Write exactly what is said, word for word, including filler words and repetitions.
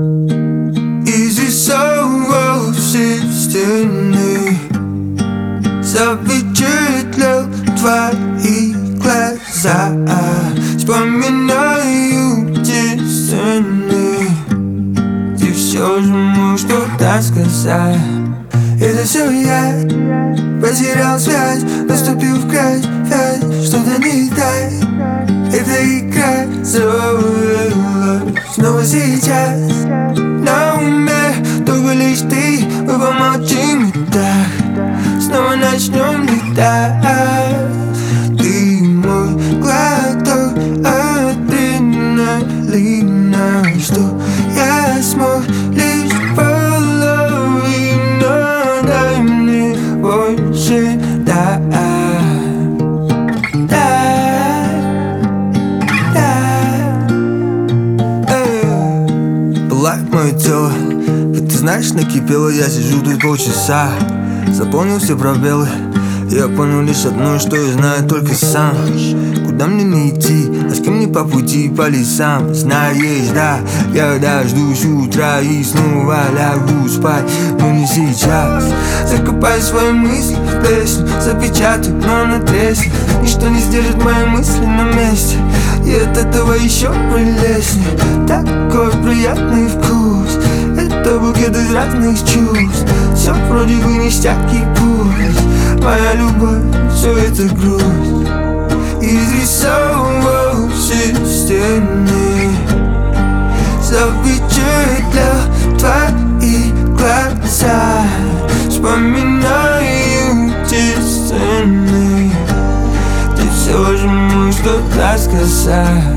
Изрисовывался стены, запечатлел твои глаза. Вспоминаю те сцены, ты все же можешь что-то сказать. Это все я потерял связь, наступил в край, что-то не так. Эта игра завалилась снова сейчас. На уме только лишь ты, мы помолчим и так снова начнем летать. Ты мой глоток адреналина, что я смог лишь половину. Дай мне больше, да, да, да. Пылает мое тело, ведь ты знаешь, накипело. Я сижу тут полчаса, заполнил все пробелы. Я понял лишь одно, что я знаю только сам. Куда мне не идти, а с кем не по пути по лесам. Знаешь, да, я дождусь утра и снова лягу спать, но не сейчас. Закопаю свои мысли в песню, запечатаю, но на тресне. Ничто не сдержит мои мысли на месте, и от этого еще прелестнее. Такой приятный вкус, это букет из разных чувств. Все вроде бы ништяк и пусть. Моя любовь, все это грусть. Изрисовывался стены, запечатлел твои глаза. Вспоминаю те сцены, ты все же можешь что-то сказать.